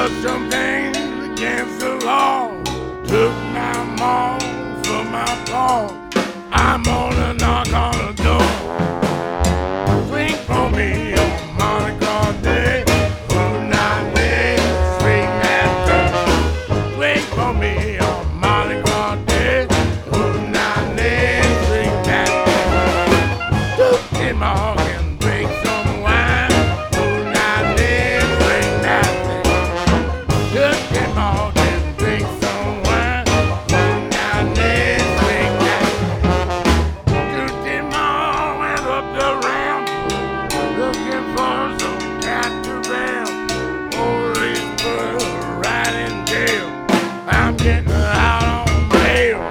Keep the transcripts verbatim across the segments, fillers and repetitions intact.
some things against the law. Took my mom from my paw. I'm gonna knock on the door. Swing for me on Mardi Gras Day. Who not me? Swing that drum. Swing for me on Mardi Gras Day. Who not me? Swing that drum. Took in my heart and break some wine. Who not me? Swing that thing. Took in my heart and break some wine. Who not me? Swing that thing. Took in my heart went up the ramp. Looking for some cat to bail. Police put right in jail. I'm getting out on bail.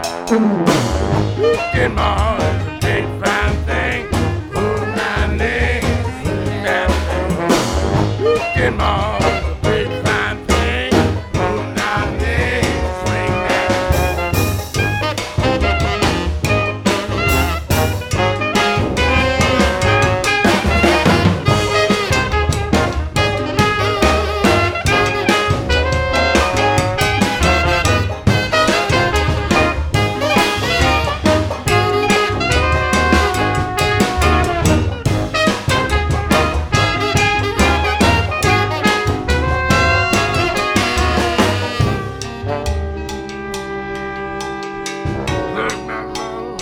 In my heart is a big fine thing. Who's my name? That thing. In my heart is a big fine thing. Who's my name? Swing that look, my love.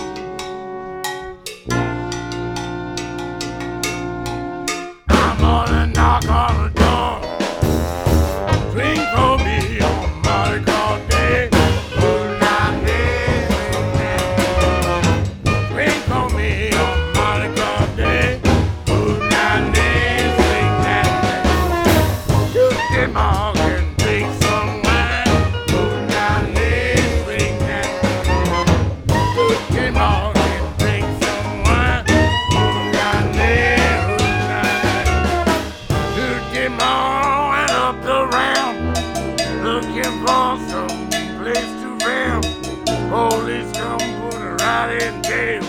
I'm gonna knock on the door. Swing for me on Mardi Gras Day. Who's not there? Swing for me on Mardi Gras Day. Who's not there? Swing that thing. Just in my heart and drink some wine. Who's not there? Swing that thing. Just in my heart and drink some wine. Who's not there? Who's not there? Just in my heart and up the ramp. Looking for some place to ramp. Police come put her right in jail.